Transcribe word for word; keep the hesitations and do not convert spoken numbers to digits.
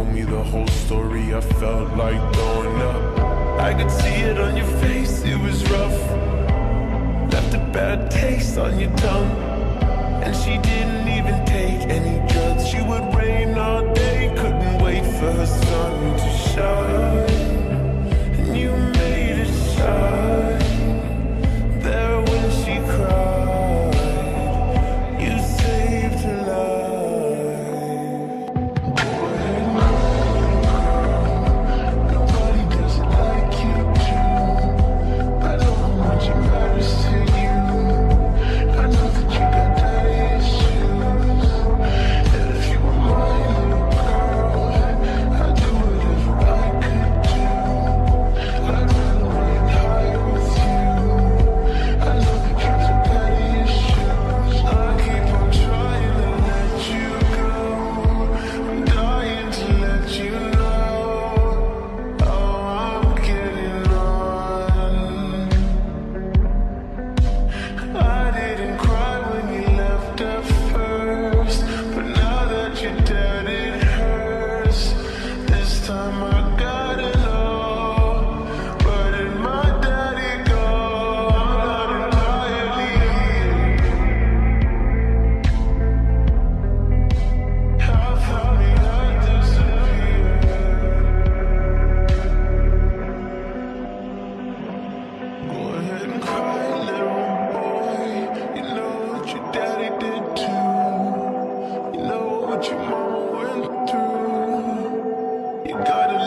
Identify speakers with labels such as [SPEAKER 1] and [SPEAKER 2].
[SPEAKER 1] told me the whole story, I felt like throwing up. I could see it on your face, it was rough. Left a bad taste on your tongue. And she didn't even take any drugs. She would rain all day, couldn't wait for her sun to shine. And you made it shine there when she cried. You saved her life. Go ahead, nobody does it like you do. I know how much it matters to you. I know that you got daddy issues. And if you were my little girl, I'd do whatever I could do. I'd run away and hide with you. I know that you got daddy issues. I keep on trying to let you go. I'm dying to let you know. Oh, I'm getting on. I didn't cry when you left at first, but now that you're dead it hurts. This time I gotta know, where did my daddy go? I'm not entirely here. How far did I disappear? Go ahead and cry, little boy. You know what your daddy did too. You know what your mama went through. You gotta